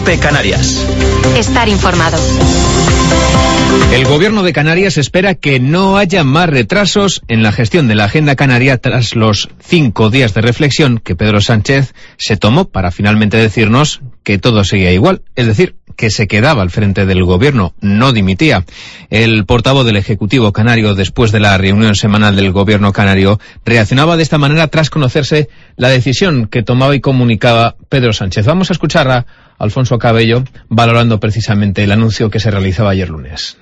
COPE Canarias. Estar informado. El Gobierno de Canarias espera que no haya más retrasos en la gestión de la agenda canaria tras los 5 días de reflexión que Pedro Sánchez se tomó para finalmente decirnos que todo seguía igual, es decir, que se quedaba al frente del Gobierno, no dimitía. El portavoz del Ejecutivo canario, después de la reunión semanal del Gobierno canario, reaccionaba de esta manera tras conocerse la decisión que tomaba y comunicaba Pedro Sánchez. Vamos a escuchar a Alfonso Cabello valorando precisamente el anuncio que se realizaba ayer lunes.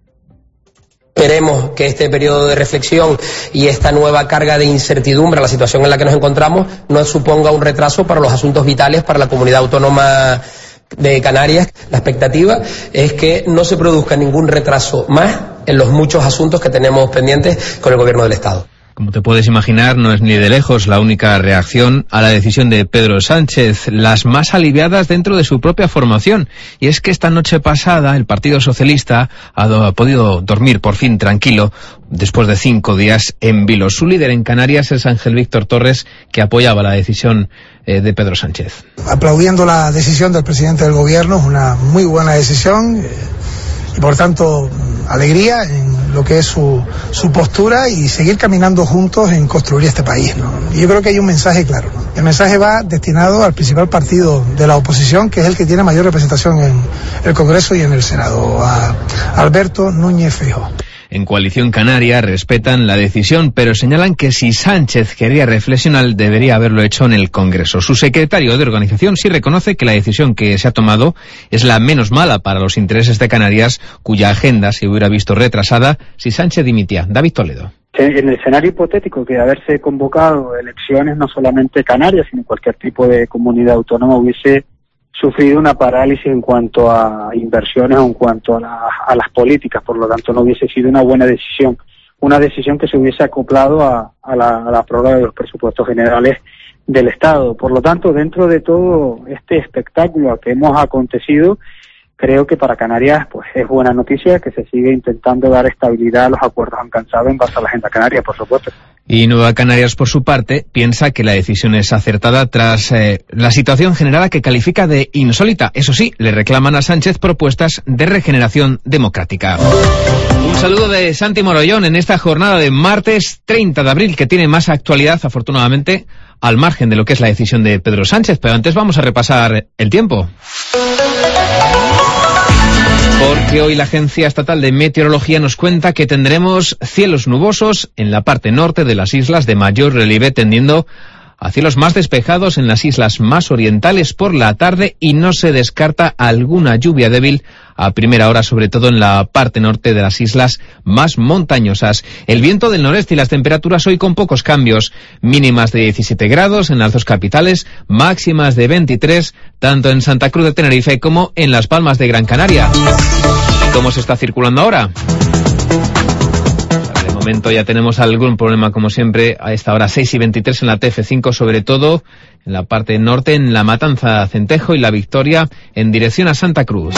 Esperemos que este periodo de reflexión y esta nueva carga de incertidumbre a la situación en la que nos encontramos no suponga un retraso para los asuntos vitales para la comunidad autónoma de Canarias. La expectativa es que no se produzca ningún retraso más en los muchos asuntos que tenemos pendientes con el Gobierno del Estado. Como te puedes imaginar, no es ni de lejos la única reacción a la decisión de Pedro Sánchez, las más aliviadas dentro de su propia formación. Y es que esta noche pasada el Partido Socialista ha podido dormir por fin tranquilo después de 5 días en vilo. Su líder en Canarias es Ángel Víctor Torres, que apoyaba la decisión de Pedro Sánchez. Aplaudiendo la decisión del presidente del Gobierno, es una muy buena decisión y por tanto alegría en lo que es su postura y seguir caminando juntos en construir este país, ¿no? Y yo creo que hay un mensaje claro, ¿no? El mensaje va destinado al principal partido de la oposición, que es el que tiene mayor representación en el Congreso y en el Senado, a Alberto Núñez Feijóo. En Coalición Canaria respetan la decisión, pero señalan que si Sánchez quería reflexionar, debería haberlo hecho en el Congreso. Su secretario de organización sí reconoce que la decisión que se ha tomado es la menos mala para los intereses de Canarias, cuya agenda se hubiera visto retrasada si Sánchez dimitía. David Toledo. En el escenario hipotético que de haberse convocado elecciones, no solamente Canarias, sino cualquier tipo de comunidad autónoma hubiese sufrido una parálisis en cuanto a inversiones o en cuanto a las políticas, por lo tanto no hubiese sido una buena decisión, una decisión que se hubiese acoplado a la prórroga de los presupuestos generales del Estado. Por lo tanto, dentro de todo este espectáculo que hemos acontecido, creo que para Canarias pues es buena noticia que se sigue intentando dar estabilidad a los acuerdos alcanzados en base a la agenda canaria, por supuesto. Y Nueva Canarias, por su parte, piensa que la decisión es acertada tras la situación generada que califica de insólita. Eso sí, le reclaman a Sánchez propuestas de regeneración democrática. Un saludo de Santi Morollón en esta jornada de martes 30 de abril, que tiene más actualidad, afortunadamente, al margen de lo que es la decisión de Pedro Sánchez. Pero antes vamos a repasar el tiempo. Porque hoy la Agencia Estatal de Meteorología nos cuenta que tendremos cielos nubosos en la parte norte de las islas de mayor relieve, tendiendo a cielos más despejados en las islas más orientales por la tarde, y no se descarta alguna lluvia débil a primera hora, sobre todo en la parte norte de las islas más montañosas. El viento del noreste y las temperaturas hoy con pocos cambios, mínimas de 17 grados en las dos capitales, máximas de 23, tanto en Santa Cruz de Tenerife como en Las Palmas de Gran Canaria. ¿Y cómo se está circulando ahora? De momento ya tenemos algún problema, como siempre, a esta hora 6:23 en la TF5, sobre todo en la parte norte, en La Matanza, Centejo y La Victoria, en dirección a Santa Cruz.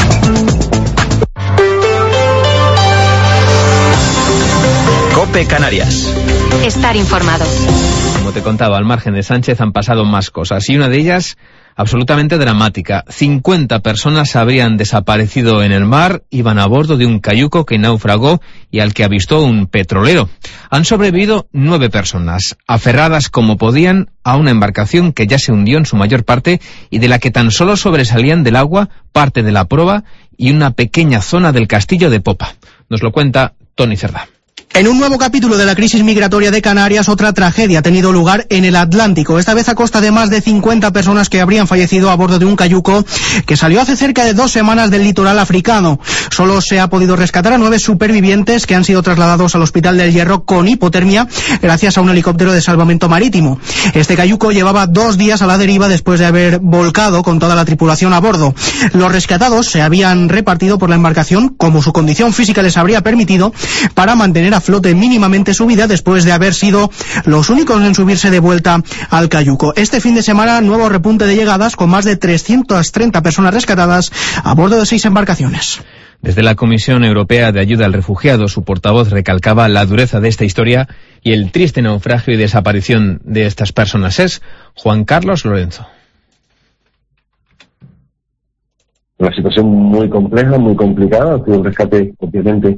COPE Canarias. Estar informado. Como te contaba, al margen de Sánchez han pasado más cosas, y una de ellas absolutamente dramática. 50 personas habrían desaparecido en el mar, iban a bordo de un cayuco que naufragó y al que avistó un petrolero. Han sobrevivido 9 personas, aferradas como podían a una embarcación que ya se hundió en su mayor parte y de la que tan solo sobresalían del agua parte de la proa y una pequeña zona del castillo de popa. Nos lo cuenta Tony Cerdá. En un nuevo capítulo de la crisis migratoria de Canarias, otra tragedia ha tenido lugar en el Atlántico, esta vez a costa de más de 50 personas que habrían fallecido a bordo de un cayuco que salió hace cerca de 2 semanas del litoral africano. Solo se ha podido rescatar a 9 supervivientes que han sido trasladados al Hospital del Hierro con hipotermia gracias a un helicóptero de salvamento marítimo. Este cayuco llevaba 2 días a la deriva después de haber volcado con toda la tripulación a bordo. Los rescatados se habían repartido por la embarcación, como su condición física les habría permitido, para mantener a flote mínimamente su vida después de haber sido los únicos en subirse de vuelta al cayuco. Este fin de semana, nuevo repunte de llegadas con más de 330 personas rescatadas a bordo de 6 embarcaciones. Desde la Comisión Europea de Ayuda al Refugiado, su portavoz recalcaba la dureza de esta historia y el triste naufragio y desaparición de estas personas. Es Juan Carlos Lorenzo. una situación muy compleja, muy complicada. Ha sido un rescate, obviamente,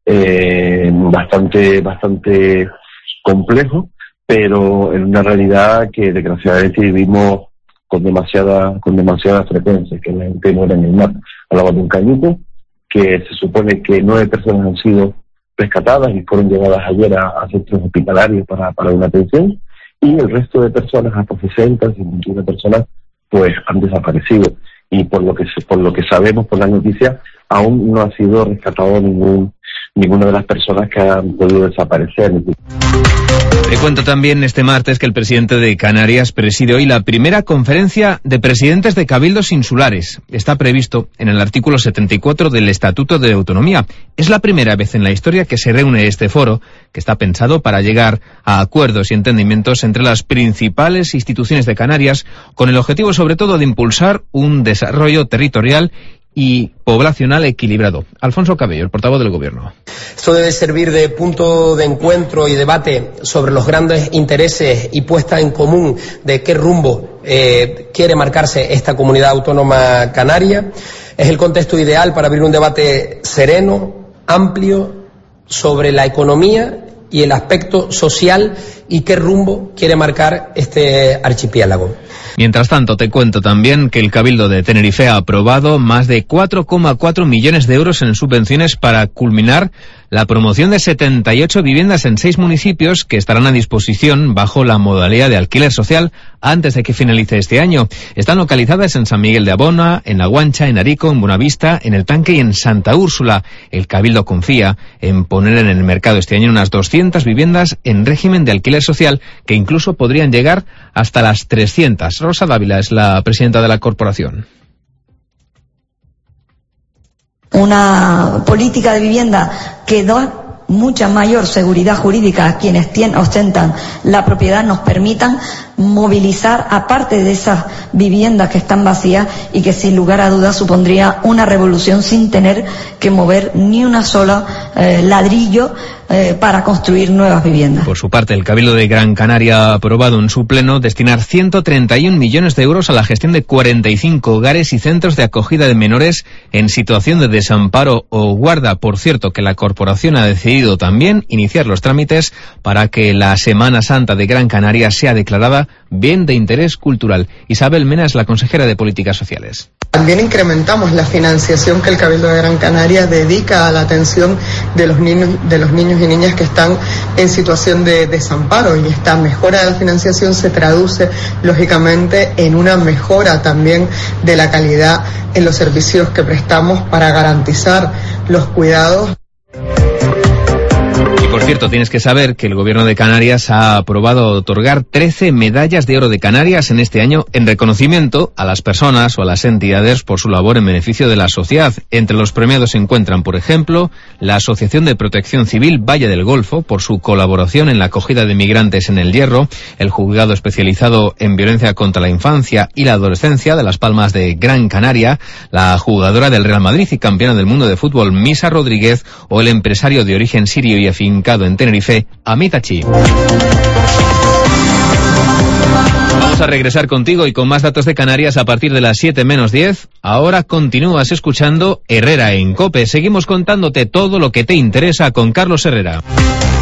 bastante complejo, pero en una realidad que desgraciadamente vivimos con demasiada frecuencia, que la gente muere en el mar. Hablamos de un cayuco, que se supone que 9 personas han sido rescatadas y fueron llevadas ayer a centros hospitalarios para una atención, y el resto de personas, hasta 51 personas, pues han desaparecido. Y por lo que sabemos por las noticias, aún no ha sido rescatado ninguna de las personas que han podido desaparecer. Te cuento también este martes que el presidente de Canarias preside hoy la primera conferencia de presidentes de cabildos insulares. Está previsto en el artículo 74 del Estatuto de Autonomía. Es la primera vez en la historia que se reúne este foro, que está pensado para llegar a acuerdos y entendimientos entre las principales instituciones de Canarias, con el objetivo sobre todo de impulsar un desarrollo territorial y poblacional equilibrado. Alfonso Cabello, el portavoz del Gobierno. Esto debe servir de punto de encuentro y debate sobre los grandes intereses y puesta en común de qué rumbo quiere marcarse esta comunidad autónoma canaria. Es el contexto ideal para abrir un debate sereno, amplio, sobre la economía y el aspecto social y qué rumbo quiere marcar este archipiélago. Mientras tanto, te cuento también que el Cabildo de Tenerife ha aprobado más de 4,4 millones de euros en subvenciones para culminar la promoción de 78 viviendas en 6 municipios que estarán a disposición bajo la modalidad de alquiler social antes de que finalice este año. Están localizadas en San Miguel de Abona, en La Guancha, en Arico, en Buenavista, en El Tanque y en Santa Úrsula. El Cabildo confía en poner en el mercado este año unas 200 viviendas en régimen de alquiler social, que incluso podrían llegar hasta las 300. Rosa Dávila es la presidenta de la corporación. Una política de vivienda que da mucha mayor seguridad jurídica a quienes ostentan la propiedad, nos permitan movilizar, aparte de esas viviendas que están vacías y que sin lugar a dudas supondría una revolución sin tener que mover ni una sola ladrillo para construir nuevas viviendas. Por su parte, el Cabildo de Gran Canaria ha aprobado en su pleno destinar 131 millones de euros a la gestión de 45 hogares y centros de acogida de menores en situación de desamparo o guarda. Por cierto, que la corporación ha decidido también iniciar los trámites para que la Semana Santa de Gran Canaria sea declarada bien de interés cultural. Isabel Mena es la consejera de Políticas Sociales. También incrementamos la financiación que el Cabildo de Gran Canaria dedica a la atención de los niños y niñas que están en situación de desamparo, y esta mejora de la financiación se traduce lógicamente en una mejora también de la calidad en los servicios que prestamos para garantizar los cuidados. Por cierto, tienes que saber que el Gobierno de Canarias ha aprobado otorgar 13 medallas de oro de Canarias en este año en reconocimiento a las personas o a las entidades por su labor en beneficio de la sociedad. Entre los premiados se encuentran, por ejemplo, la Asociación de Protección Civil Valle del Golfo por su colaboración en la acogida de migrantes en El Hierro, el Juzgado Especializado en Violencia contra la Infancia y la Adolescencia de Las Palmas de Gran Canaria, la jugadora del Real Madrid y campeona del mundo de fútbol Misa Rodríguez, o el empresario de origen sirio y afincado en Tenerife, Amit Achi. Vamos a regresar contigo y con más datos de Canarias a partir de las 7 menos 10. Ahora continúas escuchando Herrera en COPE. Seguimos contándote todo lo que te interesa con Carlos Herrera.